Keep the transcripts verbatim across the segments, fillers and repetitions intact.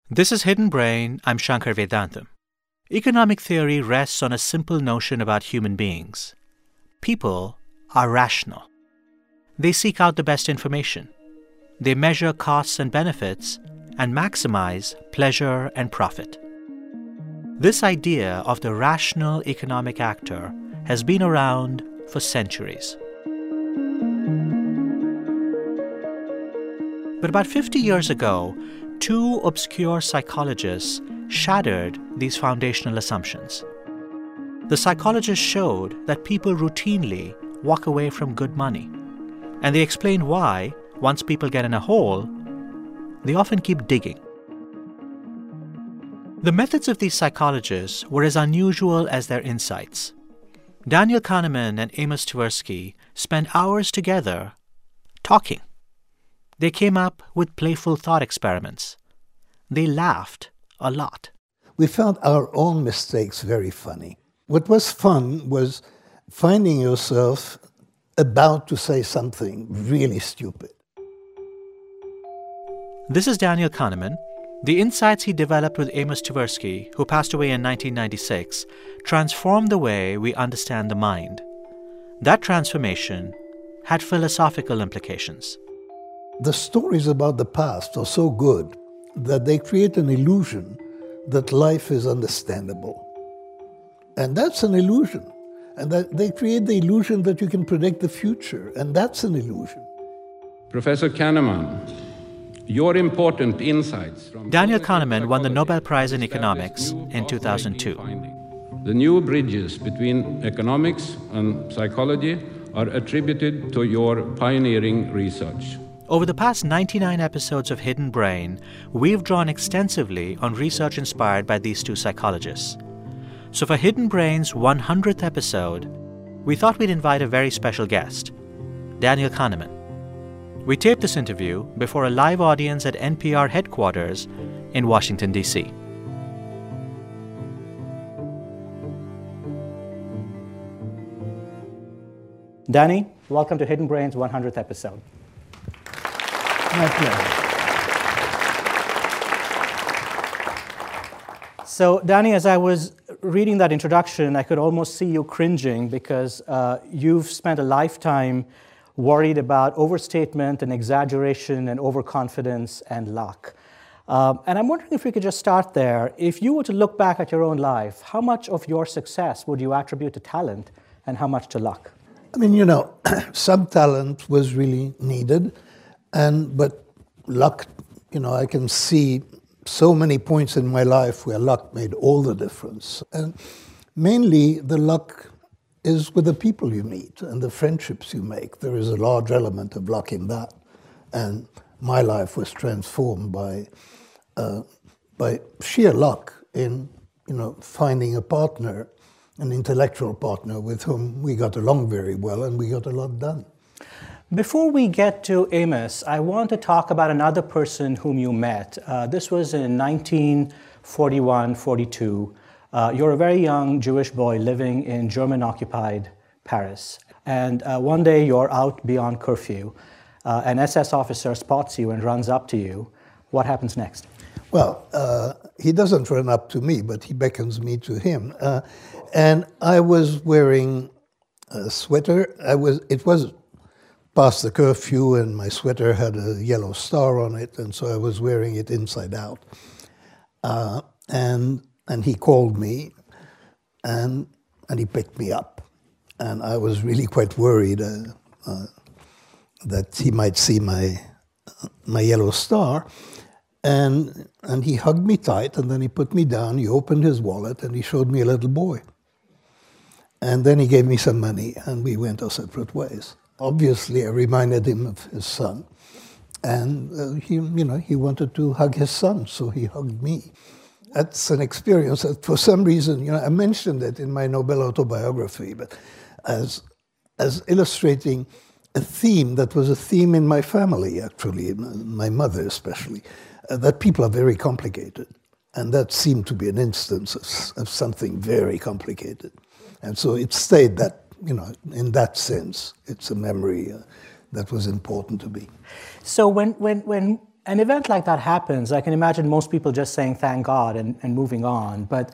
This is Hidden Brain. I'm Shankar Vedantam. Economic theory rests on a simple notion about human beings. People are rational. They seek out the best information. They measure costs and benefits and maximize pleasure and profit. This idea of the rational economic actor has been around for centuries. But about fifty years ago, two obscure psychologists shattered these foundational assumptions. The psychologists showed that people routinely walk away from good money, and they explained why, once people get in a hole, they often keep digging. The methods of these psychologists were as unusual as their insights. Daniel Kahneman and Amos Tversky spent hours together talking. They came up with playful thought experiments. They laughed a lot. We found our own mistakes very funny. What was fun was finding yourself about to say something really stupid. This is Daniel Kahneman. The insights he developed with Amos Tversky, who passed away in nineteen ninety-six, transformed the way we understand the mind. That transformation had philosophical implications. The stories about the past are so good that they create an illusion that life is understandable. And that's an illusion. And that they create the illusion that you can predict the future, and that's an illusion. Professor Kahneman, your important insights from... Daniel Kahneman won the Nobel Prize in Economics in two thousand two. The new bridges between economics and psychology are attributed to your pioneering research. Over the past ninety-nine episodes of Hidden Brain, we've drawn extensively on research inspired by these two psychologists. So for Hidden Brain's one hundredth episode, we thought we'd invite a very special guest, Daniel Kahneman. We taped this interview before a live audience at N P R headquarters in Washington, D C Danny, welcome to Hidden Brain's one hundredth episode. My pleasure. So, Danny, as I was reading that introduction, I could almost see you cringing because uh, you've spent a lifetime worried about overstatement and exaggeration and overconfidence and luck. Um, and I'm wondering if we could just start there. If you were to look back at your own life, how much of your success would you attribute to talent and how much to luck? I mean, you know, some talent was really needed. And but luck, you know, I can see so many points in my life where luck made all the difference. And mainly the luck is with the people you meet and the friendships you make. There is a large element of luck in that. And my life was transformed by uh, by sheer luck in, you know, finding a partner, an intellectual partner with whom we got along very well and we got a lot done. Before we get to Amos, I want to talk about another person whom you met. Uh, this was in nineteen forty-one forty-two. Uh, you're a very young Jewish boy living in German-occupied Paris. And uh, one day you're out beyond curfew. Uh, an S S officer spots you and runs up to you. What happens next? Well, uh, he doesn't run up to me, but he beckons me to him. Uh, and I was wearing a sweater. I was. It was... past the curfew, and my sweater had a yellow star on it, and so I was wearing it inside out. Uh, and and he called me, and and he picked me up, and I was really quite worried uh, uh, that he might see my uh, my yellow star, and and he hugged me tight, and then he put me down. He opened his wallet, and he showed me a little boy, and then he gave me some money, and we went our separate ways. Obviously, I reminded him of his son, and uh, he, you know, he wanted to hug his son, so he hugged me. That's an experience that, for some reason, you know, I mentioned it in my Nobel autobiography, but as as illustrating a theme that was a theme in my family, actually, my mother especially, uh, that people are very complicated, and that seemed to be an instance of, of something very complicated, and so it stayed that. You know, in that sense, it's a memory uh, that was important to me. So when, when, when an event like that happens, I can imagine most people just saying thank God and, and moving on. But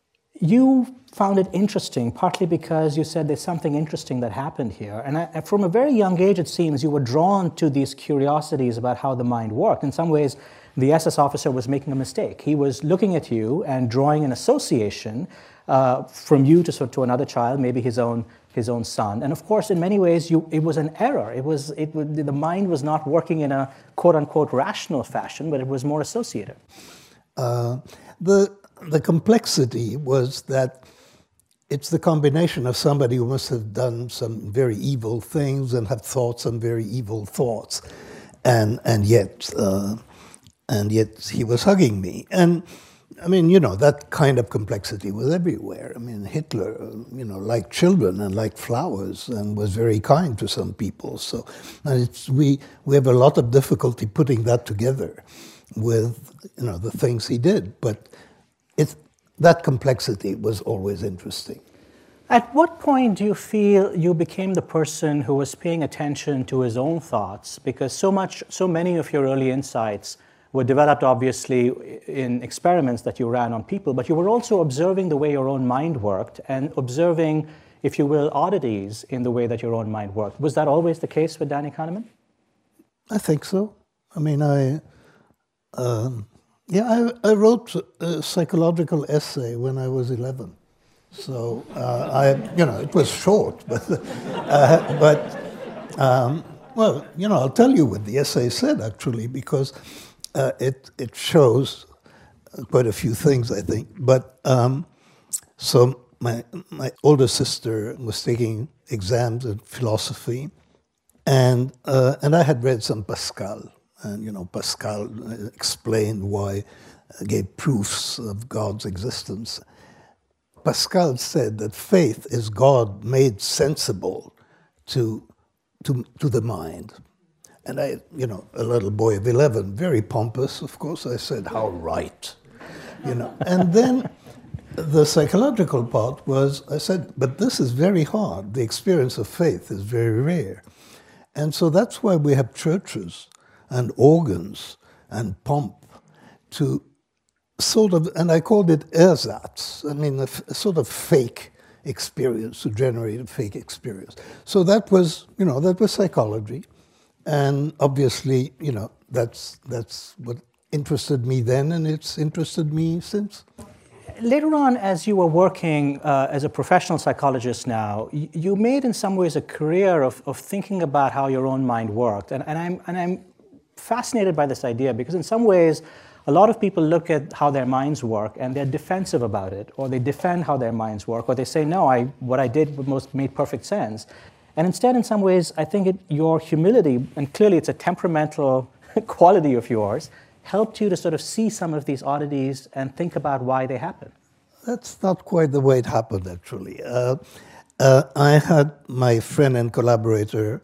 you found it interesting, partly because you said there's something interesting that happened here. And I, from a very young age, it seems, you were drawn to these curiosities about how the mind worked. In some ways, the S S officer was making a mistake. He was looking at you and drawing an association uh, from you to, to another child, maybe his own his own son. And of course, in many ways, you, it was an error. It was, it, the mind was not working in a quote-unquote rational fashion, but it was more associative. Uh, the, the complexity was that it's the combination of somebody who must have done some very evil things and have thought some very evil thoughts. And, and, yet, uh, and yet he was hugging me. And I mean, you know, that kind of complexity was everywhere. I mean, Hitler, you know, liked children and liked flowers and was very kind to some people. So and it's, we, we have a lot of difficulty putting that together with, you know, the things he did. But it, that complexity was always interesting. At what point do you feel you became the person who was paying attention to his own thoughts? Because so much, so many of your early insights were developed, obviously, in experiments that you ran on people, but you were also observing the way your own mind worked and observing, if you will, oddities in the way that your own mind worked. Was that always the case with Danny Kahneman? I think so. I mean, I, um, yeah, I, I wrote a psychological essay when I was eleven. So, uh, I, you know, it was short, but, uh, but um, well, you know, I'll tell you what the essay said, actually, because Uh, it, it shows quite a few things, I think. But um, so my, my older sister was taking exams in philosophy, and, uh, and I had read some Pascal. And, you know, Pascal explained why, uh, gave proofs of God's existence. Pascal said that faith is God made sensible to, to, to the mind. And I, you know, a little boy of eleven, very pompous, of course, I said, how right, you know. And then the psychological part was, I said, but this is very hard. The experience of faith is very rare. And so that's why we have churches and organs and pomp to sort of, and I called it ersatz, I mean, a, a sort of fake experience, to generate a fake experience. So that was, you know, that was psychology. And obviously, you know, that's that's what interested me then, and it's interested me since. Later on, as you were working uh, as a professional psychologist now, you, you made in some ways a career of, of thinking about how your own mind worked. And, and, I'm, and I'm fascinated by this idea because in some ways, a lot of people look at how their minds work and they're defensive about it, or they defend how their minds work, or they say, no, I, what I did most made perfect sense. And instead, in some ways, I think it, your humility, and clearly it's a temperamental quality of yours, helped you to sort of see some of these oddities and think about why they happen. That's not quite the way it happened, actually. Uh, uh, I had my friend and collaborator,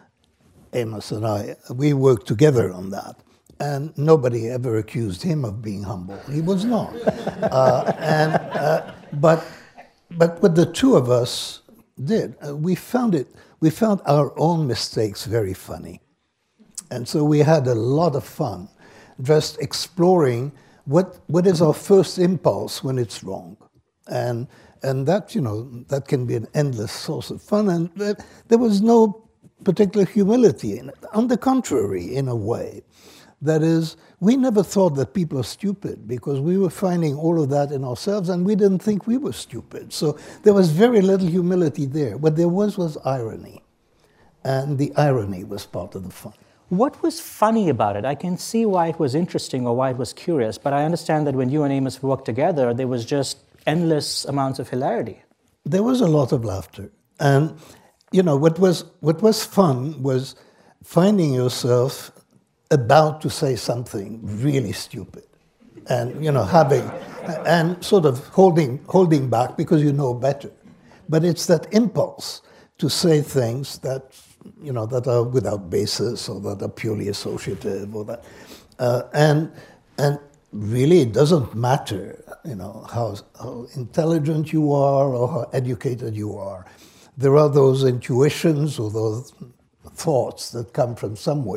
Amos, and I, we worked together on that. And nobody ever accused him of being humble. He was not. uh, and, uh, but, but what the two of us did, uh, we found it, we found our own mistakes very funny. And so we had a lot of fun just exploring what, what is our first impulse when it's wrong. And, and that, you know, that can be an endless source of fun. And uh, there was no particular humility in it. On the contrary, in a way. That is, we never thought that people are stupid because we were finding all of that in ourselves and we didn't think we were stupid. So there was very little humility there. What there was was irony. And the irony was part of the fun. What was funny about it? I can see why it was interesting or why it was curious, but I understand that when you and Amos worked together, there was just endless amounts of hilarity. There was a lot of laughter. And, you know, what was, what was fun was finding yourself about to say something really stupid and, you know, having, and sort of holding, holding back because you know better. But it's that impulse to say things that, you know, that are without basis or that are purely associative or that, uh, and, and really it doesn't matter, you know, how, how intelligent you are or how educated you are. There are those intuitions or those thoughts that come from somewhere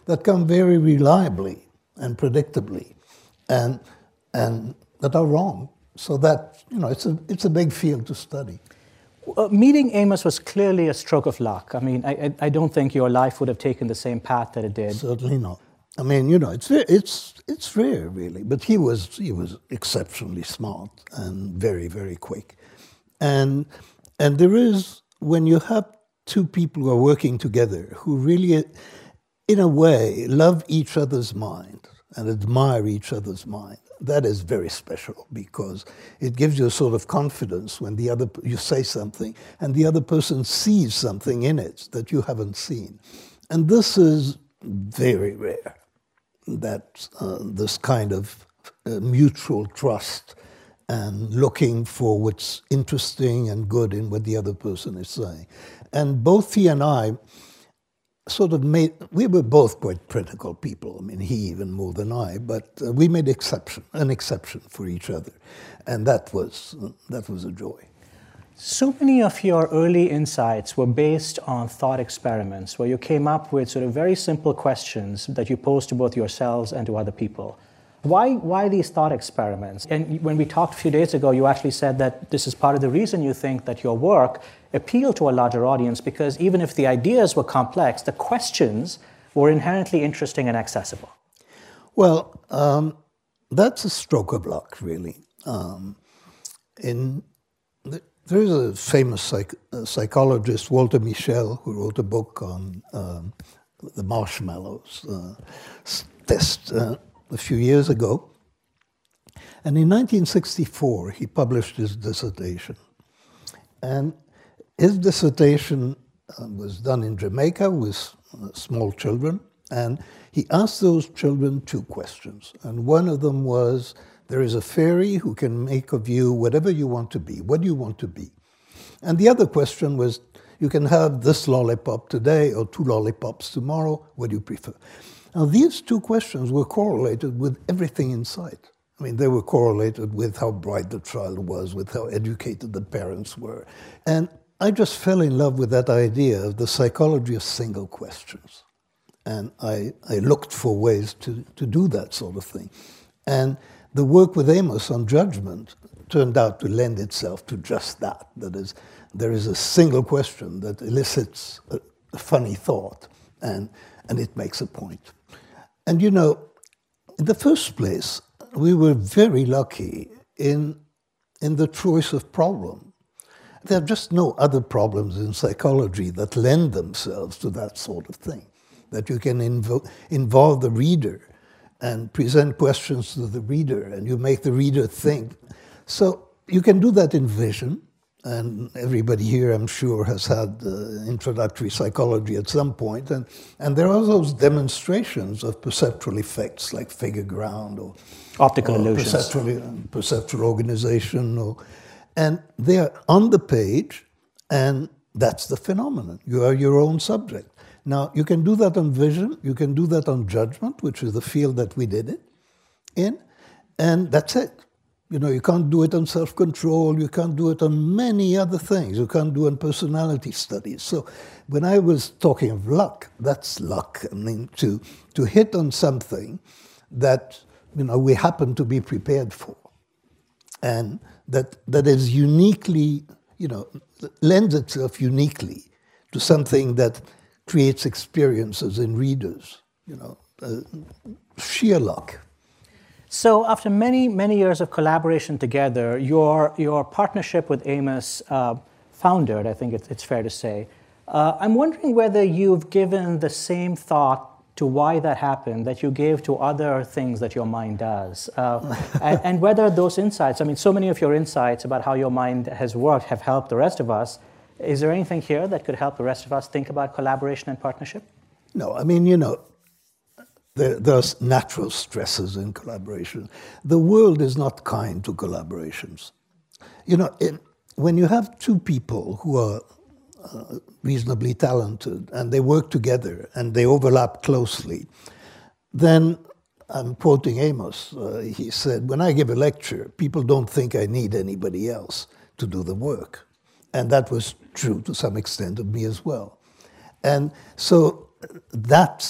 that come very reliably and predictably, and and that are wrong. So that, you know, it's a it's a big field to study. Uh, meeting Amos was clearly a stroke of luck. I mean, I, I don't think your life would have taken the same path that it did. Certainly not. I mean, you know, it's it's it's rare, really. But he was he was exceptionally smart and very, very quick. And and there is, when you have two people who are working together who really, in a way, love each other's mind and admire each other's mind, that is very special, because it gives you a sort of confidence when the other you say something and the other person sees something in it that you haven't seen. And this is very rare, that uh, this kind of uh, mutual trust and looking for what's interesting and good in what the other person is saying. And both he and I sort of made, we were both quite critical people. I mean, he even more than I, but uh, we made exception, an exception for each other. And that was, uh, that was a joy. So many of your early insights were based on thought experiments, where you came up with sort of very simple questions that you posed to both yourselves and to other people. Why, why these thought experiments? And when we talked a few days ago, you actually said that this is part of the reason you think that your work appealed to a larger audience, because even if the ideas were complex, the questions were inherently interesting and accessible. Well, um, that's a stroke of luck, really. Um, in the, there is a famous psych, uh, psychologist, Walter Mischel, who wrote a book on um, the marshmallows uh, test uh, a few years ago. And in nineteen sixty-four, he published his dissertation. And his dissertation uh, was done in Jamaica with uh, small children. And he asked those children two questions. And one of them was, there is a fairy who can make of you whatever you want to be. What do you want to be? And the other question was, you can have this lollipop today or two lollipops tomorrow. What do you prefer? Now, these two questions were correlated with everything in sight. I mean, they were correlated with how bright the child was, with how educated the parents were. And I just fell in love with that idea of the psychology of single questions. And I, I looked for ways to, to do that sort of thing. And the work with Amos on judgment turned out to lend itself to just that. That is, there is a single question that elicits a, a funny thought, and, and it makes a point. And you know, in the first place, we were very lucky in, in the choice of problem. There are just no other problems in psychology that lend themselves to that sort of thing, that you can invo- involve the reader and present questions to the reader, and you make the reader think. So you can do that in vision, and everybody here, I'm sure, has had uh, introductory psychology at some point, and, and there are those demonstrations of perceptual effects like figure ground or optical or illusions, perceptual, perceptual organization, or, and they are on the page, and that's the phenomenon. You are your own subject. Now, you can do that on vision, you can do that on judgment, which is the field that we did it in, and that's it. You know, you can't do it on self-control, you can't do it on many other things, you can't do it on personality studies. So when I was talking of luck, that's luck. I mean, to, to hit on something that, you know, we happen to be prepared for, and that that is uniquely, you know, lends itself uniquely to something that creates experiences in readers, you know, uh, sheer luck. So after many, many years of collaboration together, your, your partnership with Amos uh, foundered, I think it's, it's fair to say. Uh, I'm wondering whether you've given the same thought to why that happened that you gave to other things that your mind does. Uh, and, and whether those insights, I mean, so many of your insights about how your mind has worked have helped the rest of us. Is there anything here that could help the rest of us think about collaboration and partnership? No, I mean, you know, there, there's natural stresses in collaboration. The world is not kind to collaborations. You know, it, when you have two people who are uh, reasonably talented and they work together and they overlap closely, then, I'm quoting Amos, uh, he said, when I give a lecture, people don't think I need anybody else to do the work. And that was true to some extent of me as well. And so that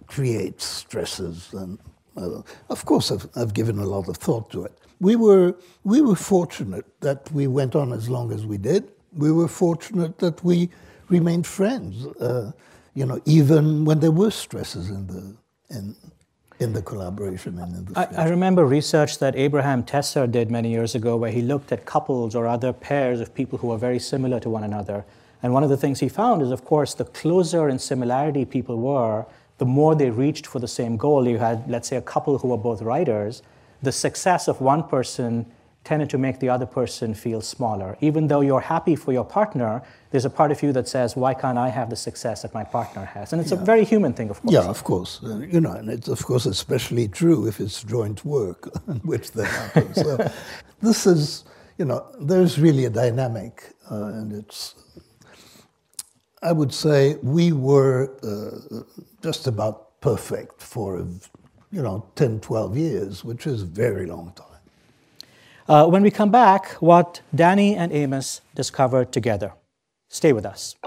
creates stresses. And uh, of course, I've, I've given a lot of thought to it. We were, we were fortunate that we went on as long as we did. We were fortunate that we remained friends, uh, you know, even when there were stresses in the in, in the collaboration and in the I, I remember research that Abraham Tesser did many years ago where he looked at couples or other pairs of people who were very similar to one another. And one of the things he found is, of course, the closer in similarity people were, the more they reached for the same goal. You had, let's say, a couple who were both writers. The success of one person tended to make the other person feel smaller. Even though you're happy for your partner, there's a part of you that says, why can't I have the success that my partner has? And it's yeah. a very human thing, of course. Yeah, of course. Uh, you know, and it's, of course, especially true if it's joint work, which that happens. So this is, you know, there's really a dynamic, uh, and it's, I would say we were uh, just about perfect for, you know, ten, twelve years, which is a very long time. Uh, when we come back, what Danny and Amos discovered together. Stay with us.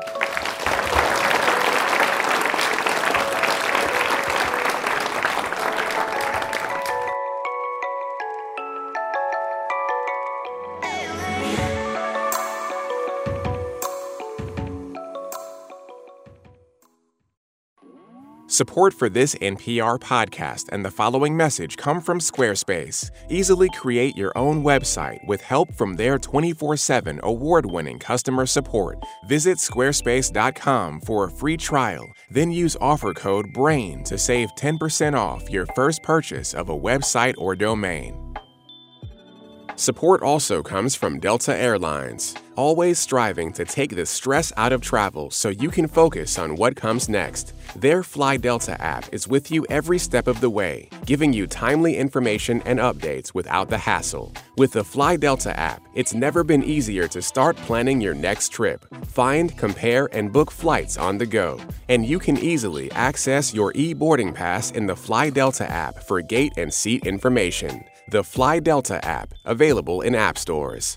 Support for this N P R podcast and the following message come from Squarespace. Easily create your own website with help from their twenty-four seven award-winning customer support. Visit squarespace dot com for a free trial, then use offer code BRAIN to save ten percent off your first purchase of a website or domain. Support also comes from Delta Airlines, always striving to take the stress out of travel so you can focus on what comes next. Their Fly Delta app is with you every step of the way, giving you timely information and updates without the hassle. With the Fly Delta app, it's never been easier to start planning your next trip. Find, compare, and book flights on the go. And you can easily access your e-boarding pass in the Fly Delta app for gate and seat information. The Fly Delta app, available in app stores.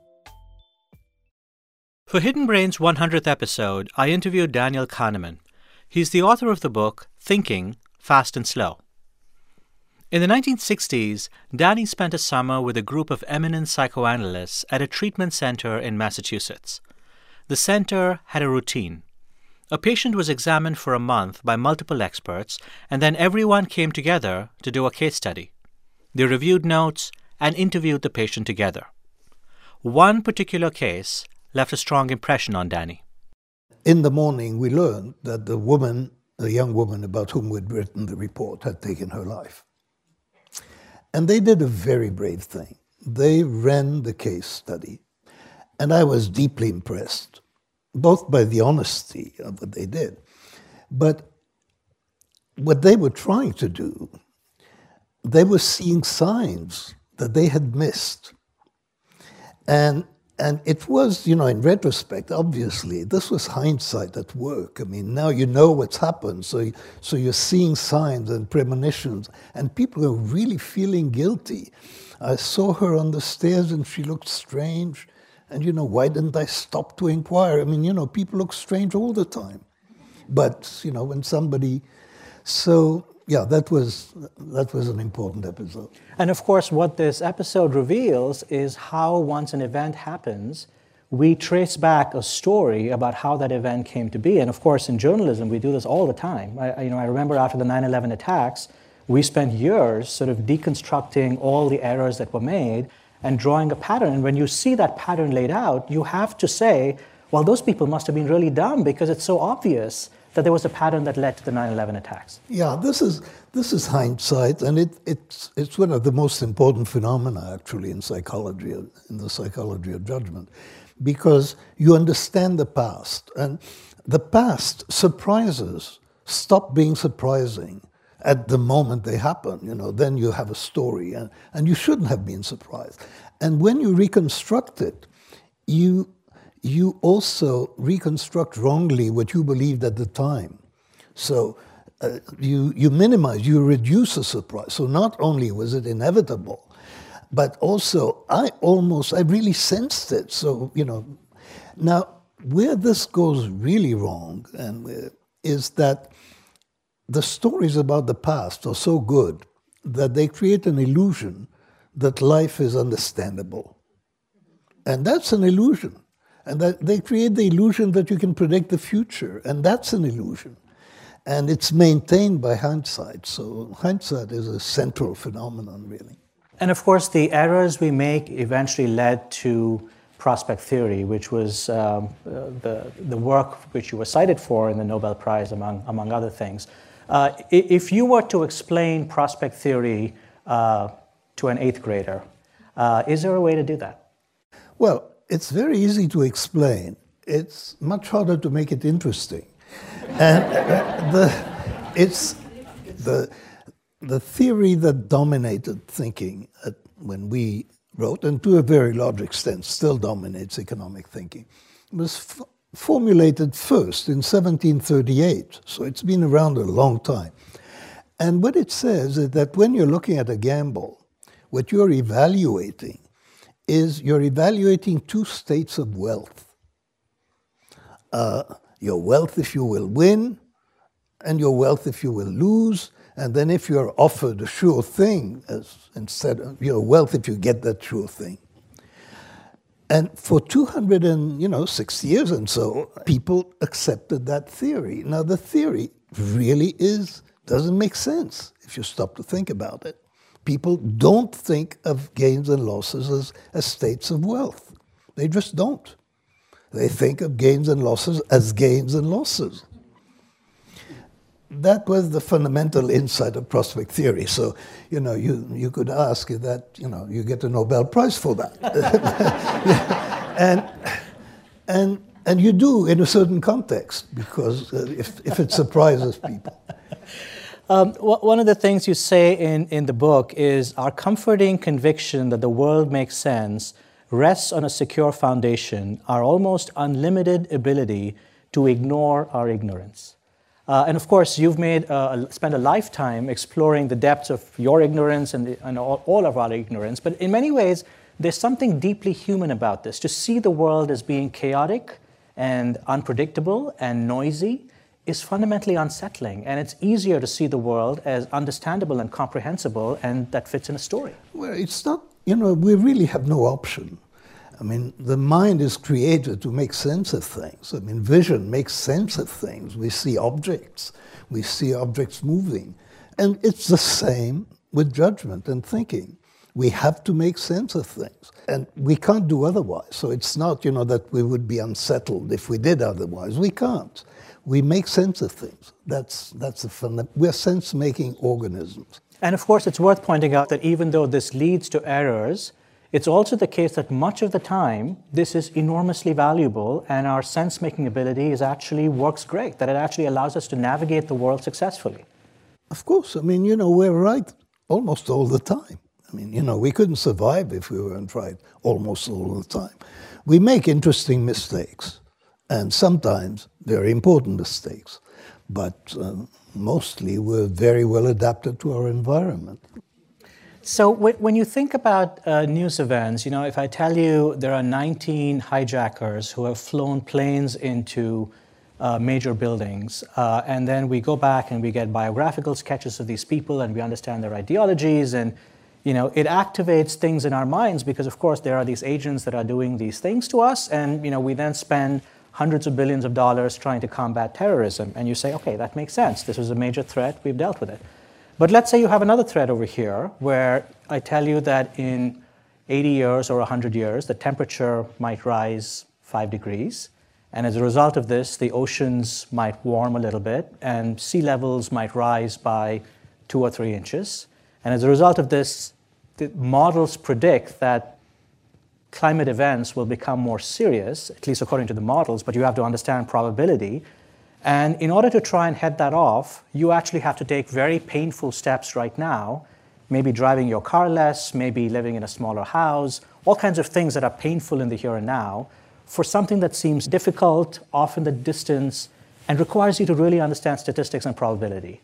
For Hidden Brain's one hundredth episode, I interviewed Daniel Kahneman. He's the author of the book, Thinking, Fast and Slow. In the nineteen sixties, Danny spent a summer with a group of eminent psychoanalysts at a treatment center in Massachusetts. The center had a routine. A patient was examined for a month by multiple experts, and then everyone came together to do a case study. They reviewed notes and interviewed the patient together. One particular case left a strong impression on Danny. In the morning, we learned that the woman, the young woman about whom we'd written the report, had taken her life. And they did a very brave thing. They ran the case study. And I was deeply impressed, both by the honesty of what they did, but what they were trying to do. They were seeing signs that they had missed. And and it was, you know, in retrospect, obviously, this was hindsight at work. I mean, now you know what's happened, so, you, so you're seeing signs and premonitions, and people are really feeling guilty. I saw her on the stairs, and she looked strange, and, you know, why didn't I stop to inquire? I mean, you know, people look strange all the time. But, you know, when somebody... So... Yeah, that was that was an important episode. And of course, what this episode reveals is how once an event happens, we trace back a story about how that event came to be. And of course, in journalism, we do this all the time. I, you know, I remember after the nine eleven attacks, we spent years sort of deconstructing all the errors that were made and drawing a pattern. And when you see that pattern laid out, you have to say, well, those people must have been really dumb because it's so obvious that there was a pattern that led to the nine eleven attacks. Yeah, this is this is hindsight, and it, it's it's one of the most important phenomena, actually, in psychology, in the psychology of judgment, because you understand the past, and the past surprises stop being surprising at the moment they happen. You know, then you have a story, and, and you shouldn't have been surprised. And when you reconstruct it, you... you also reconstruct wrongly what you believed at the time. So uh, you, you minimize, you reduce a surprise. So not only was it inevitable, but also I almost, I really sensed it. So, you know, now where this goes really wrong and uh, is that the stories about the past are so good that they create an illusion that life is understandable. And that's an illusion. And that they create the illusion that you can predict the future, and that's an illusion. And it's maintained by hindsight. So hindsight is a central phenomenon, really. And of course, the errors we make eventually led to prospect theory, which was um, the, the work which you were cited for in the Nobel Prize, among, among other things. Uh, if you were to explain prospect theory uh, to an eighth grader, uh, is there a way to do that? Well, it's very easy to explain. It's much harder to make it interesting. And the, it's the, the theory that dominated thinking at, when we wrote, and to a very large extent still dominates economic thinking, was f- formulated first in seventeen thirty-eight, so it's been around a long time. And what it says is that when you're looking at a gamble, what you're evaluating is you're evaluating two states of wealth. Uh, your wealth if you will win, and your wealth if you will lose, and then if you're offered a sure thing, as instead of your wealth if you get that sure thing. And for two hundred and you know sixty years and so, people accepted that theory. Now the theory really is doesn't make sense if you stop to think about it. People don't think of gains and losses as, as states of wealth. They just don't. They think of gains and losses as gains and losses. That was the fundamental insight of prospect theory. So, you know, you, you could ask that, you know, you get a Nobel Prize for that. and, and, and you do in a certain context, because uh, if, if it surprises people. Um, one of the things you say in, in the book is our comforting conviction that the world makes sense rests on a secure foundation, our almost unlimited ability to ignore our ignorance. Uh, and of course, you've made uh, spent a lifetime exploring the depths of your ignorance and, the, and all, all of our ignorance. But in many ways, there's something deeply human about this. To see the world as being chaotic and unpredictable and noisy is fundamentally unsettling. And it's easier to see the world as understandable and comprehensible, and that fits in a story. Well, it's not, you know, we really have no option. I mean, the mind is created to make sense of things. I mean, vision makes sense of things. We see objects. We see objects moving. And it's the same with judgment and thinking. We have to make sense of things. And we can't do otherwise. So it's not, you know, that we would be unsettled if we did otherwise. We can't. We make sense of things. That's, that's the fun. We're sense-making organisms. And of course, it's worth pointing out that even though this leads to errors, it's also the case that much of the time, this is enormously valuable, and our sense-making ability is actually works great, that it actually allows us to navigate the world successfully. Of course. I mean, you know, we're right almost all the time. I mean, you know, we couldn't survive if we weren't right almost all the time. We make interesting mistakes, and sometimes very important mistakes, but uh, mostly we're very well adapted to our environment. So when you think about uh, news events, you know, if I tell you there are nineteen hijackers who have flown planes into uh, major buildings, uh, and then we go back and we get biographical sketches of these people and we understand their ideologies, and, you know, it activates things in our minds because, of course, there are these agents that are doing these things to us, and, you know, we then spend hundreds of billions of dollars trying to combat terrorism, and you say, okay, that makes sense. This is a major threat. We've dealt with it. But let's say you have another threat over here where I tell you that in eighty years or one hundred years, the temperature might rise five degrees. And as a result of this, the oceans might warm a little bit and sea levels might rise by two or three inches. And as a result of this, the models predict that climate events will become more serious, at least according to the models, but you have to understand probability. And in order to try and head that off, you actually have to take very painful steps right now, maybe driving your car less, maybe living in a smaller house, all kinds of things that are painful in the here and now, for something that seems difficult, off in the distance, and requires you to really understand statistics and probability.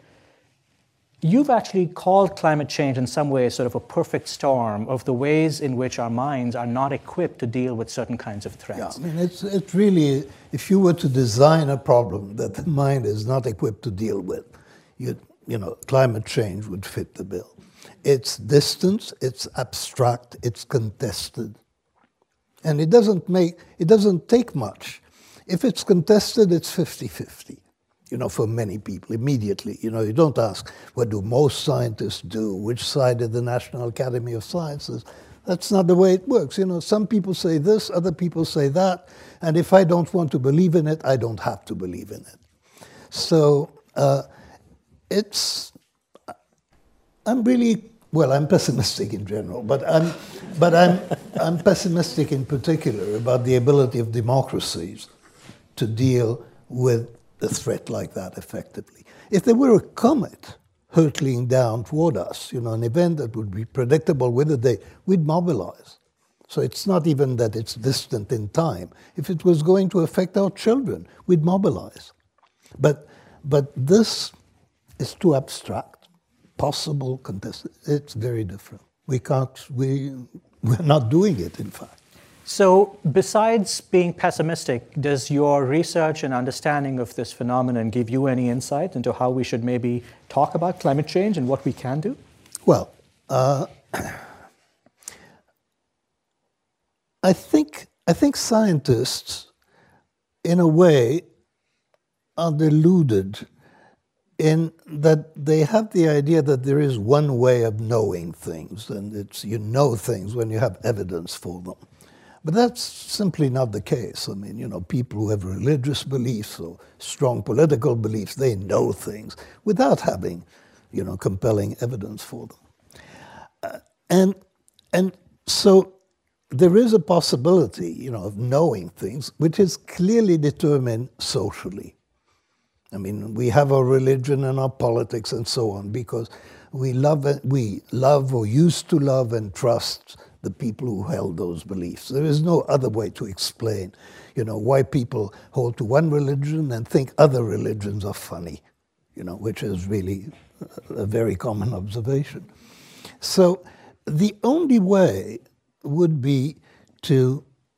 You've actually called climate change in some ways sort of a perfect storm of the ways in which our minds are not equipped to deal with certain kinds of threats. Yeah, I mean, it's, it's really, if you were to design a problem that the mind is not equipped to deal with, you, you know, climate change would fit the bill. It's distant, it's abstract, it's contested. And it doesn't make, it doesn't take much. If it's contested, it's fifty-fifty, you know, for many people, immediately. You know, you don't ask, what do most scientists do? Which side of the National Academy of Sciences? That's not the way it works. You know, some people say this, other people say that, and if I don't want to believe in it, I don't have to believe in it. So uh, it's, I'm really, well, I'm pessimistic in general, but I'm, but I'm, I'm pessimistic in particular about the ability of democracies to deal with a threat like that effectively. If there were a comet hurtling down toward us, you know, an event that would be predictable with a day, we'd mobilize. So it's not even that it's distant in time. If it was going to affect our children, we'd mobilize. But, but this is too abstract, possible, contested. It's very different. We can't, we, we're not doing it, in fact. So besides being pessimistic, does your research and understanding of this phenomenon give you any insight into how we should maybe talk about climate change and what we can do? Well, uh, I think, I think scientists, in a way, are deluded in that they have the idea that there is one way of knowing things, and it's you know things when you have evidence for them. But that's simply not the case. I mean, you know, people who have religious beliefs or strong political beliefs, they know things without having, you know, compelling evidence for them. Uh, and, and so there is a possibility, you know, of knowing things which is clearly determined socially. I mean, we have our religion and our politics and so on because we love, we love or used to love and trust the people who held those beliefs. There is no other way to explain, you know, why people hold to one religion and think other religions are funny, you know, which is really a very common observation. So the only way would be to,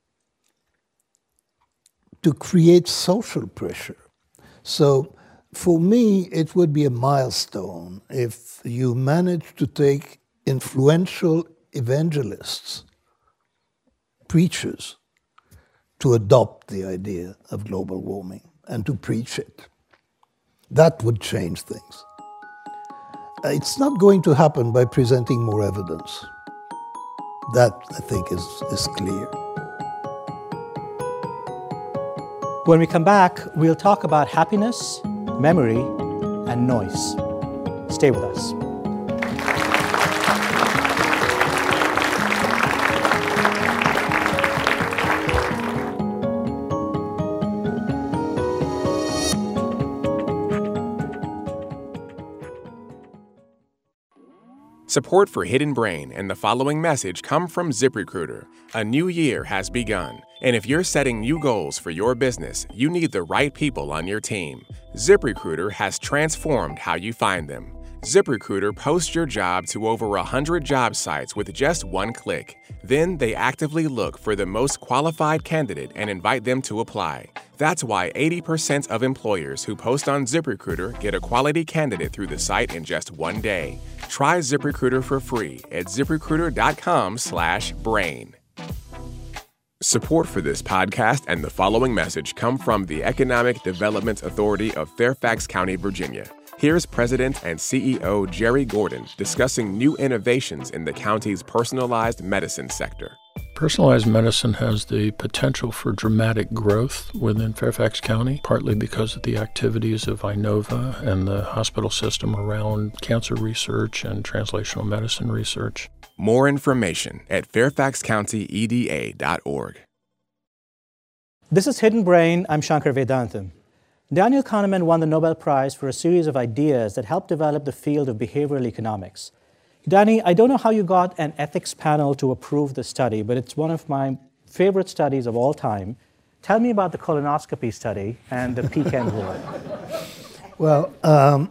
to create social pressure. So for me, it would be a milestone if you manage to take influential evangelists, preachers, to adopt the idea of global warming and to preach it. That would change things. It's not going to happen by presenting more evidence. That, I think, is, is clear. When we come back, we'll talk about happiness, memory, and noise. Stay with us. Support for Hidden Brain and the following message come from ZipRecruiter. A new year has begun, and if you're setting new goals for your business, you need the right people on your team. ZipRecruiter has transformed how you find them. ZipRecruiter posts your job to over one hundred job sites with just one click. Then they actively look for the most qualified candidate and invite them to apply. That's why eighty percent of employers who post on ZipRecruiter get a quality candidate through the site in just one day. Try ZipRecruiter for free at ZipRecruiter.com slash brain. Support for this podcast and the following message come from the Economic Development Authority of Fairfax County, Virginia. Here's President and C E O Jerry Gordon discussing new innovations in the county's personalized medicine sector. Personalized medicine has the potential for dramatic growth within Fairfax County, partly because of the activities of Inova and the hospital system around cancer research and translational medicine research. More information at fairfax county e d a dot org. This is Hidden Brain. I'm Shankar Vedantam. Daniel Kahneman won the Nobel Prize for a series of ideas that helped develop the field of behavioral economics. Danny, I don't know how you got an ethics panel to approve the study, but it's one of my favorite studies of all time. Tell me about the colonoscopy study and the pecan rule. Well, um,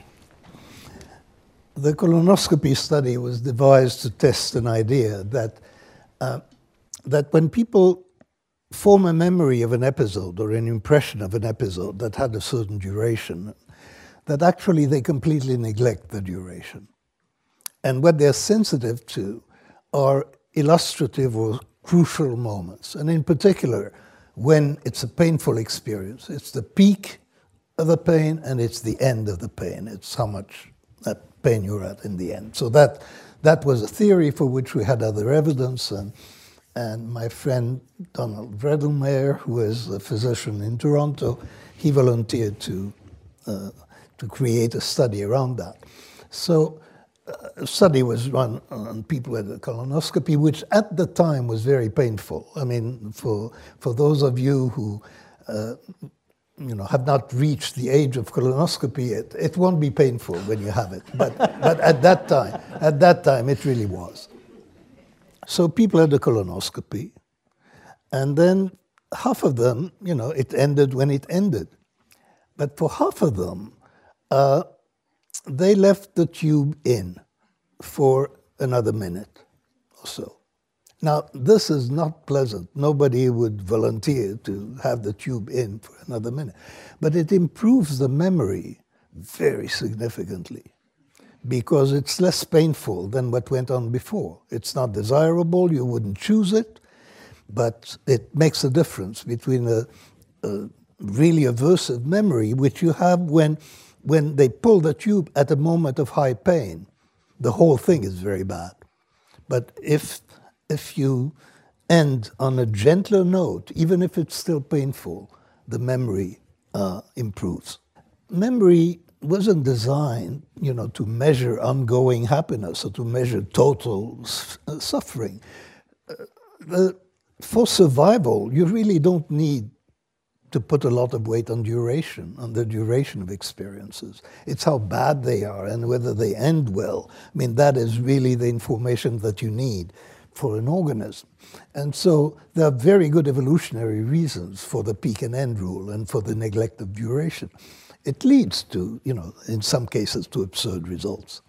the colonoscopy study was devised to test an idea that, uh, that when people form a memory of an episode or an impression of an episode that had a certain duration, that actually they completely neglect the duration. And what they're sensitive to are illustrative or crucial moments. And in particular, when it's a painful experience, it's the peak of the pain and it's the end of the pain. It's how much that pain you're at in the end. So that that was a theory for which we had other evidence. And, and my friend Donald Vredelmeyer, who is a physician in Toronto, he volunteered to, uh, to create a study around that. So a study was run on people with a colonoscopy, which at the time was very painful. I mean, for for those of you who uh, you know have not reached the age of colonoscopy, it, it won't be painful when you have it. But but at that time, at that time, it really was. So people had a colonoscopy, and then half of them, you know, it ended when it ended. But for half of them, uh, they left the tube in for another minute or so. Now, this is not pleasant. Nobody would volunteer to have the tube in for another minute. But it improves the memory very significantly because it's less painful than what went on before. It's not desirable, you wouldn't choose it, but it makes a difference between a, a really aversive memory, which you have when When they pull the tube at a moment of high pain, the whole thing is very bad. But if, if you end on a gentler note, even if it's still painful, the memory uh, improves. Memory wasn't designed, you know, to measure ongoing happiness or to measure total uh, suffering. Uh, the, for survival, you really don't need to put a lot of weight on duration, on the duration of experiences. It's how bad they are and whether they end well. I mean, that is really the information that you need for an organism. And so there are very good evolutionary reasons for the peak and end rule and for the neglect of duration. It leads to, you know, in some cases, to absurd results.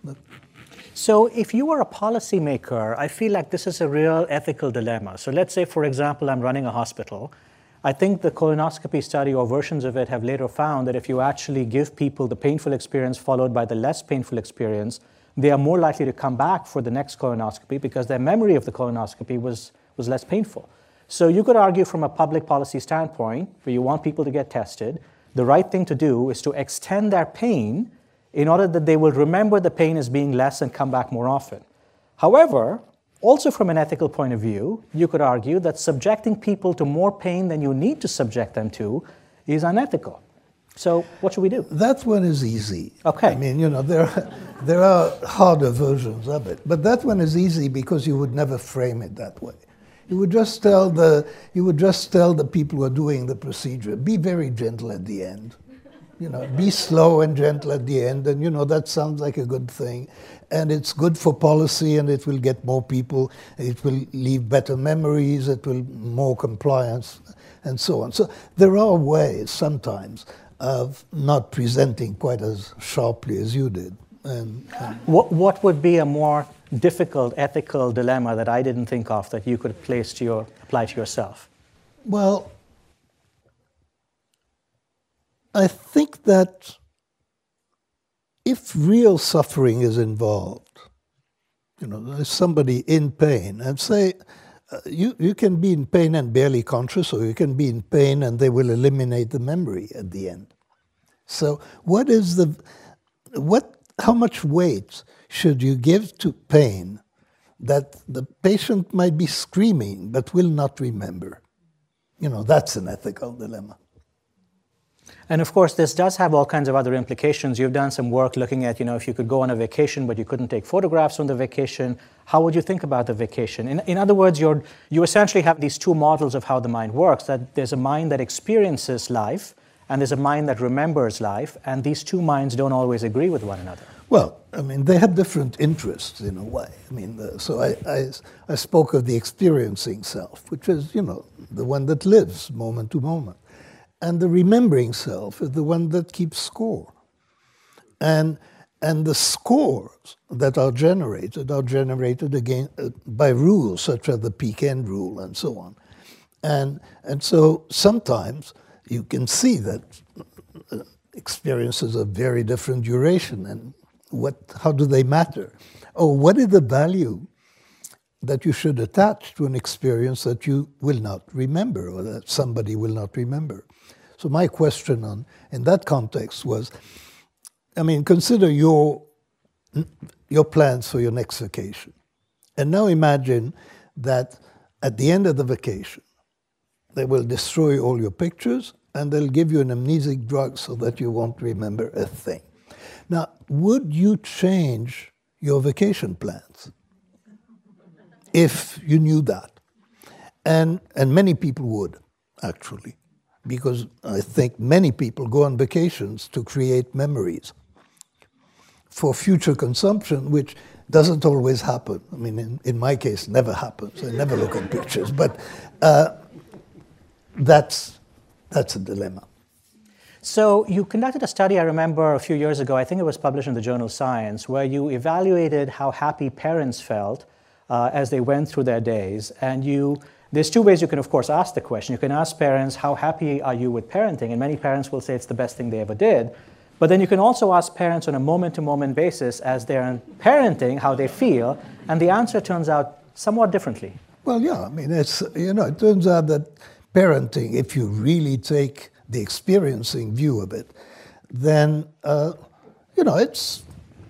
So if you are a policymaker, I feel like this is a real ethical dilemma. So let's say, for example, I'm running a hospital. I think the colonoscopy study or versions of it have later found that if you actually give people the painful experience followed by the less painful experience, they are more likely to come back for the next colonoscopy because their memory of the colonoscopy was, was less painful. So you could argue from a public policy standpoint, where you want people to get tested, the right thing to do is to extend their pain in order that they will remember the pain as being less and come back more often. However, also from an ethical point of view, you could argue that subjecting people to more pain than you need to subject them to is unethical. So what should we do? That one is easy. Okay. I mean, you know, there are, there are harder versions of it. But that one is easy because you would never frame it that way. You would just tell the, you would just tell the people who are doing the procedure, be very gentle at the end. You know, be slow and gentle at the end, and you know, that sounds like a good thing. And it's good for policy, and it will get more people, it will leave better memories, it will more compliance, and so on. So there are ways sometimes of not presenting quite as sharply as you did. And, and what, what would be a more difficult ethical dilemma that I didn't think of that you could place to your, apply to yourself? Well, I think that if real suffering is involved, you know, there's somebody in pain, and say, uh, you, you can be in pain and barely conscious, or you can be in pain and they will eliminate the memory at the end. So what is the, what, how much weight should you give to pain that the patient might be screaming but will not remember? You know, that's an ethical dilemma. And of course, this does have all kinds of other implications. You've done some work looking at, you know, if you could go on a vacation, but you couldn't take photographs on the vacation, how would you think about the vacation? In, in other words, you're, you essentially have these two models of how the mind works, that there's a mind that experiences life, and there's a mind that remembers life, and these two minds don't always agree with one another. Well, I mean, they have different interests in a way. I mean, the, so I, I, I spoke of the experiencing self, which is, you know, the one that lives moment to moment. And the remembering self is the one that keeps score. And, and the scores that are generated are generated again uh, by rules such as the peak-end rule and so on. And, and so sometimes you can see that uh, experiences of very different duration, and what, how do they matter? Or what is the value that you should attach to an experience that you will not remember, or that somebody will not remember? So my question on, in that context was, I mean, consider your, your plans for your next vacation. And now imagine that at the end of the vacation, they will destroy all your pictures and they'll give you an amnesic drug so that you won't remember a thing. Now, would you change your vacation plans if you knew that? And, and many people would, actually, because I think many people go on vacations to create memories for future consumption, which doesn't always happen. I mean, in, in my case, never happens. I never look at pictures. But uh, that's, that's a dilemma. So you conducted a study, I remember, a few years ago, I think it was published in the journal Science, where you evaluated how happy parents felt uh, as they went through their days. And you, there's two ways you can, of course, ask the question. You can ask parents, how happy are you with parenting? And many parents will say it's the best thing they ever did. But then you can also ask parents on a moment-to-moment basis as they're parenting how they feel, and the answer turns out somewhat differently. Well, yeah, I mean, it's, you know, it turns out that parenting, if you really take the experiencing view of it, then, uh, you know, it's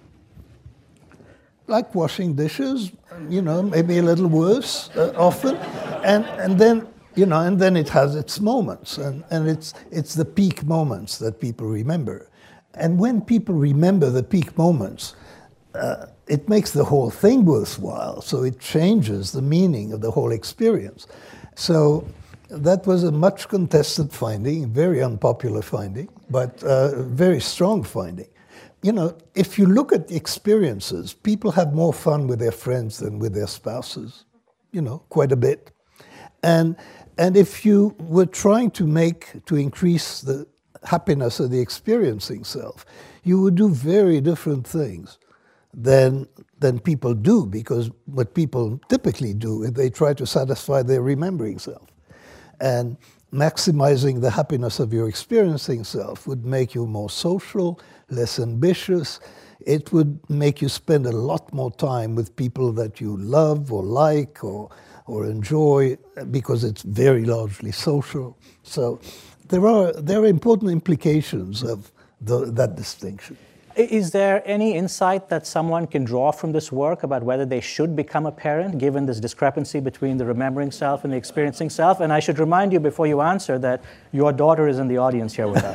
like washing dishes, you know, maybe a little worse uh, often, and, and then, you know, and then it has its moments, and, and it's, it's the peak moments that people remember. And when people remember the peak moments, uh, it makes the whole thing worthwhile. So it changes the meaning of the whole experience. So that was a much contested finding, very unpopular finding, but a very strong finding. You know, if you look at the experiences, people have more fun with their friends than with their spouses, you know, quite a bit. And, and if you were trying to make, to increase the happiness of the experiencing self, you would do very different things than, than people do, because what people typically do is they try to satisfy their remembering self. And maximizing the happiness of your experiencing self would make you more social, less ambitious. It would make you spend a lot more time with people that you love or like or, or enjoy, because it's very largely social. So There are, there are important implications of the, that distinction. Is there any insight that someone can draw from this work about whether they should become a parent, given this discrepancy between the remembering self and the experiencing self? And I should remind you before you answer that your daughter is in the audience here with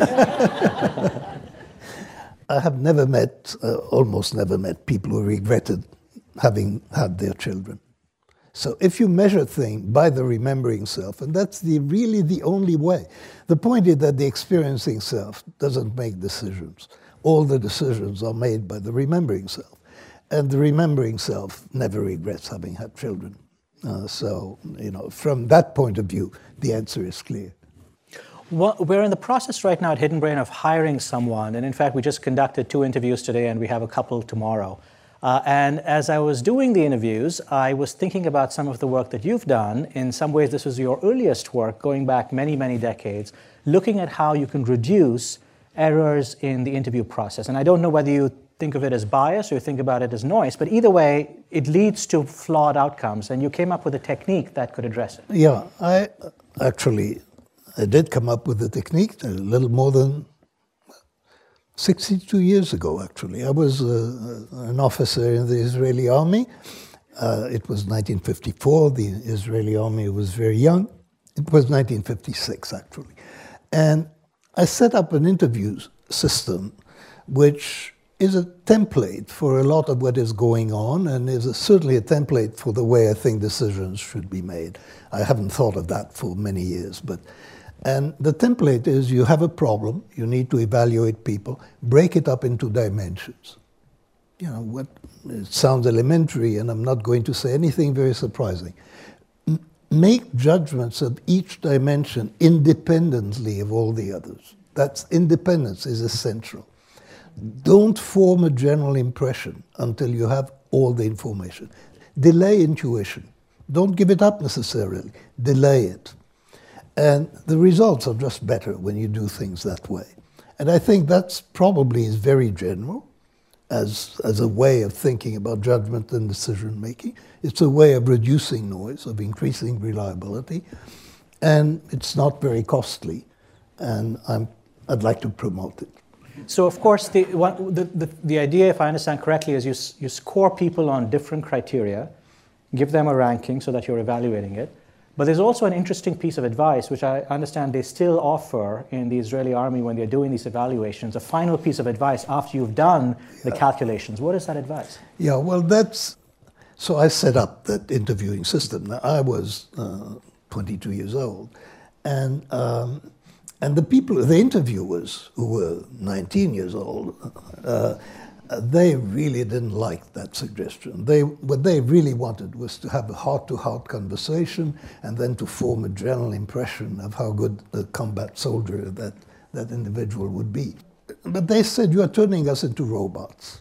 us. I have never met, uh, almost never met, people who regretted having had their children. So if you measure things by the remembering self, and that's the, really the only way. The point is that the experiencing self doesn't make decisions. All the decisions are made by the remembering self. And the remembering self never regrets having had children. Uh, so, you know, from that point of view, the answer is clear. Well, we're in the process right now at Hidden Brain of hiring someone. And in fact, we just conducted two interviews today, and we have a couple tomorrow. Uh, and as I was doing the interviews, I was thinking about some of the work that you've done. In some ways, this was your earliest work, going back many, many decades, looking at how you can reduce errors in the interview process. And I don't know whether you think of it as bias or you think about it as noise, but either way, it leads to flawed outcomes. And you came up with a technique that could address it. Yeah, I actually, I did come up with a technique a little more than sixty-two years ago, actually. I was uh, an officer in the Israeli army. Uh, it was nineteen fifty-four. The Israeli army was very young. It was nineteen fifty-six, actually. And I set up an interview system which is a template for a lot of what is going on, and is a, certainly a template for the way I think decisions should be made. I haven't thought of that for many years, but and the template is you have a problem, you need to evaluate people, break it up into dimensions. You know, what, it sounds elementary, and I'm not going to say anything very surprising. M- make judgments of each dimension independently of all the others. That's independence is essential. Don't form a general impression until you have all the information. Delay intuition. Don't give it up necessarily. Delay it. And the results are just better when you do things that way. And I think that's probably is very general as, as a way of thinking about judgment and decision making. It's a way of reducing noise, of increasing reliability, and it's not very costly, and I'm, I'd like to promote it. So, of course, the, one, the, the, the idea, if I understand correctly, is you, you score people on different criteria, give them a ranking so that you're evaluating it. But there's also an interesting piece of advice, which I understand they still offer in the Israeli army when they're doing these evaluations, a final piece of advice after you've done the yeah. calculations. What is that advice? Yeah, well, that's... So I set up that interviewing system. Now, I was uh, twenty-two years old, and... Um, And the people, the interviewers, who were nineteen years old, uh, they really didn't like that suggestion. They, what they really wanted was to have a heart-to-heart conversation and then to form a general impression of how good a combat soldier that, that individual would be. But they said, you are turning us into robots.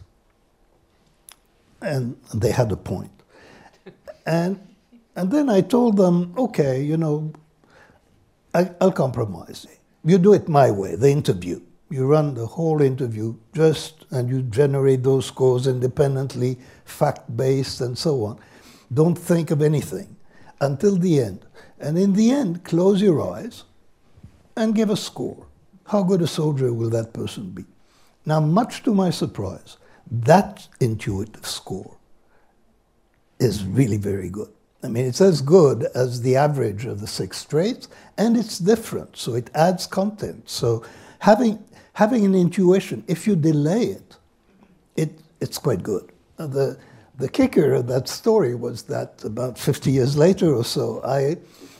And they had a point. And, and then I told them, okay, you know, I, I'll compromise. You do it my way, the interview. You run the whole interview just, and you generate those scores independently, fact-based, and so on. Don't think of anything until the end. And in the end, close your eyes and give a score. How good a soldier will that person be? Now, much to my surprise, that intuitive score is really very good. I mean, it's as good as the average of the six traits, and it's different, so it adds content. So having, having an intuition, if you delay it, it it's quite good. Uh, the, the kicker of that story was that about fifty years later or so, I,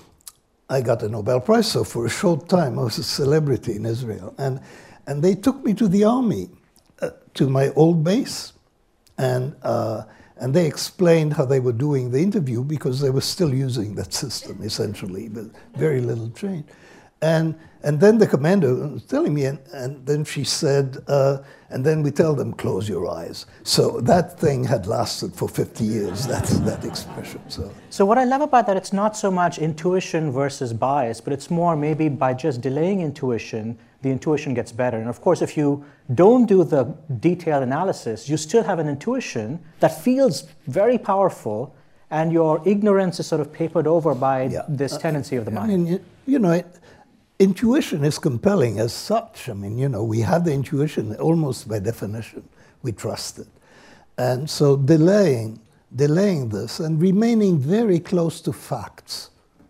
I got a Nobel Prize, so for a short time I was a celebrity in Israel. And, and they took me to the army, uh, to my old base, and uh, And they explained how they were doing the interview because they were still using that system, essentially, but very little change. And, and then the commander was telling me, and, and then she said, uh, and then we tell them, close your eyes. So that thing had lasted for fifty years, that, that expression. So. so what I love about that, it's not so much intuition versus bias, but it's more maybe by just delaying intuition, the intuition gets better. And of course, if you don't do the detailed analysis, you still have an intuition that feels very powerful, and your ignorance is sort of papered over by yeah. this tendency of the mind. I mean, you know, it, intuition is compelling as such. I mean, you know, we have the intuition almost by definition. We trust it. And so delaying, delaying this and remaining very close to facts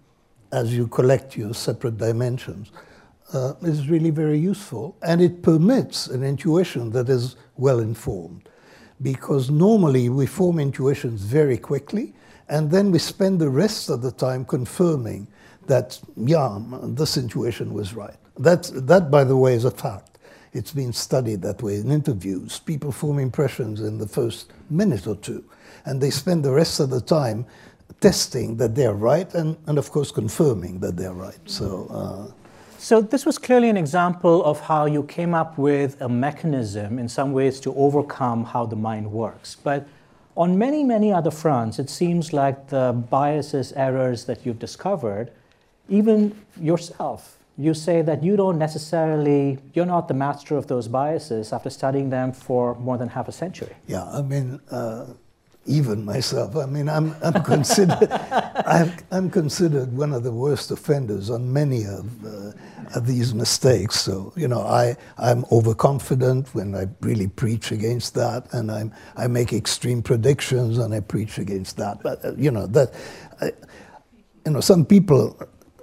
as you collect your separate dimensions uh, is really very useful. And it permits an intuition that is well-informed. Because normally we form intuitions very quickly, and then we spend the rest of the time confirming that, yeah, this intuition was right. That's, that, by the way, is a fact. It's been studied that way in interviews. People form impressions in the first minute or two, and they spend the rest of the time testing that they're right, and, and of course, confirming that they're right. So, uh, so this was clearly an example of how you came up with a mechanism in some ways to overcome how the mind works. But on many, many other fronts, it seems like the biases, errors that you've discovered, even yourself, you say that you don't necessarily, you're not the master of those biases after studying them for more than half a century. Yeah, I mean, uh, even myself, I mean, I'm, I'm considered, I'm, I'm considered one of the worst offenders on many of, uh, of these mistakes. So, you know, I, I'm overconfident when I really preach against that, and I'm, I make extreme predictions and I preach against that. But, uh, you know, that, I, you know, some people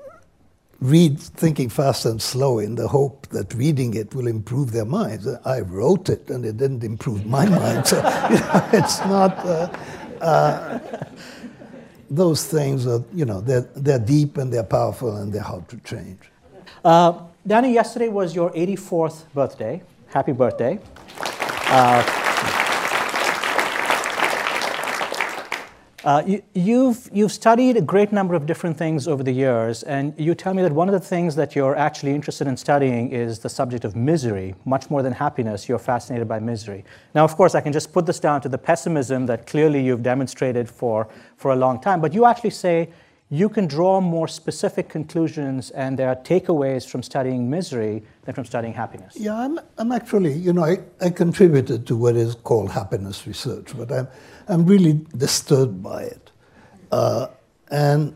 read Thinking Fast and Slow in the hope that reading it will improve their minds. I wrote it and it didn't improve my mind. So, you know, it's not, uh, uh, those things are, you know, they're, they're deep and they're powerful and they're hard to change. Uh, Danny, yesterday was your eighty-fourth birthday. Happy birthday. Uh, Uh, you, you've, you've studied a great number of different things over the years, and you tell me that one of the things that you're actually interested in studying is the subject of misery. Much more than happiness, you're fascinated by misery. Now, of course, I can just put this down to the pessimism that clearly you've demonstrated for, for a long time, but you actually say you can draw more specific conclusions and there are takeaways from studying misery than from studying happiness. Yeah, I'm, I'm actually, you know, I, I contributed to what is called happiness research, but I'm, I'm really disturbed by it. Uh, and,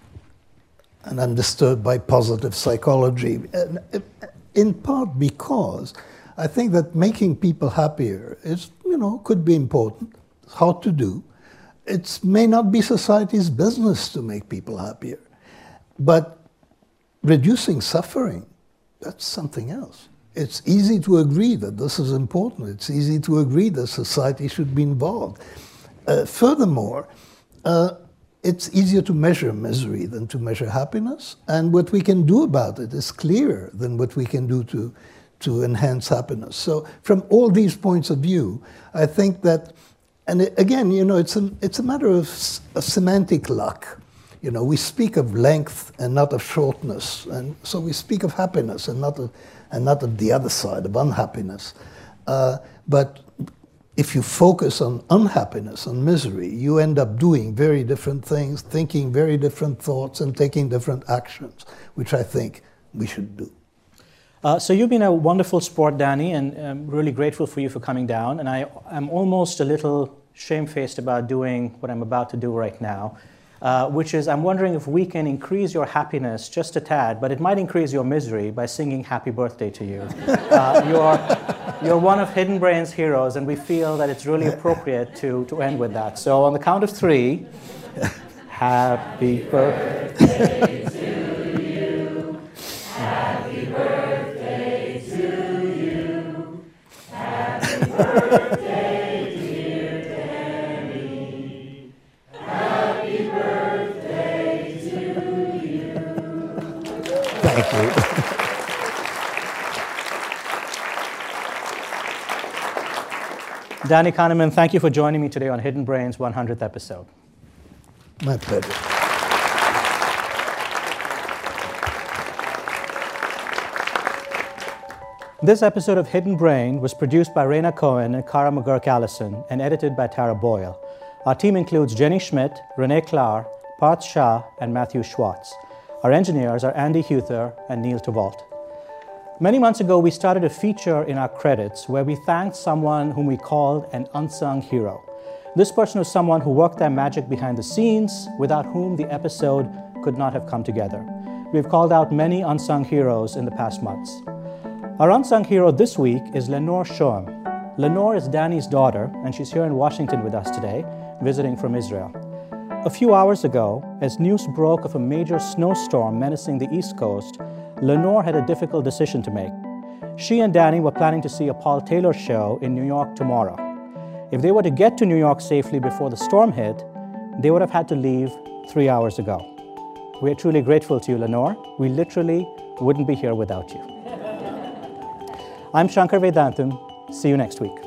and I'm disturbed by positive psychology, and in part because I think that making people happier is, you know, could be important. It's hard to do. It may not be society's business to make people happier, but reducing suffering, that's something else. It's easy to agree that this is important. It's easy to agree that society should be involved. Uh, furthermore, uh, it's easier to measure misery than to measure happiness, and what we can do about it is clearer than what we can do to, to enhance happiness. So from all these points of view, I think that, and again, you know, it's a, it's a matter of a semantic luck. You know, we speak of length and not of shortness, and so we speak of happiness and not of, and not of the other side, of unhappiness. Uh, but if you focus on unhappiness, on misery, you end up doing very different things, thinking very different thoughts, and taking different actions, which I think we should do. Uh, so you've been a wonderful sport, Danny, and I'm really grateful for you for coming down. And I am almost a little shamefaced about doing what I'm about to do right now, uh, which is I'm wondering if we can increase your happiness just a tad, but it might increase your misery by singing happy birthday to you. Uh, you're, you're one of Hidden Brain's heroes, and we feel that it's really appropriate to, to end with that. So on the count of three, happy birthday to you, happy birthday to you, happy birthday, dear Danny, happy birthday to you. Thank you. Danny Kahneman, thank you for joining me today on Hidden Brain's one hundredth episode. My pleasure. This episode of Hidden Brain was produced by Raina Cohen and Kara McGurk-Allison and edited by Tara Boyle. Our team includes Jenny Schmidt, Renee Klahr, Parth Shah, and Matthew Schwartz. Our engineers are Andy Huther and Neil Tavolt. Many months ago, we started a feature in our credits where we thanked someone whom we called an unsung hero. This person was someone who worked their magic behind the scenes, without whom the episode could not have come together. We've called out many unsung heroes in the past months. Our unsung hero this week is Lenore Shoam. Lenore is Danny's daughter, and she's here in Washington with us today, visiting from Israel. A few hours ago, as news broke of a major snowstorm menacing the East Coast, Lenore had a difficult decision to make. She and Danny were planning to see a Paul Taylor show in New York tomorrow. If they were to get to New York safely before the storm hit, they would have had to leave three hours ago. We are truly grateful to you, Lenore. We literally wouldn't be here without you. I'm Shankar Vedantam. See you next week.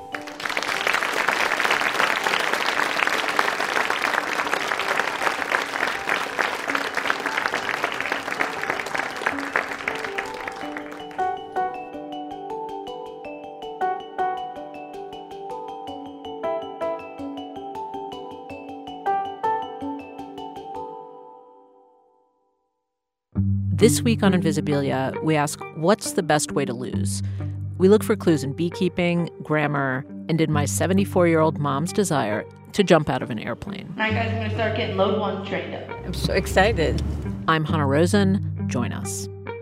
This week on Invisibilia, we ask, what's the best way to lose? We look for clues in beekeeping, grammar, and in my seventy-four-year-old mom's desire to jump out of an airplane. All right, guys, I'm going to start getting load one trained up. I'm so excited. I'm Hannah Rosen. Join us.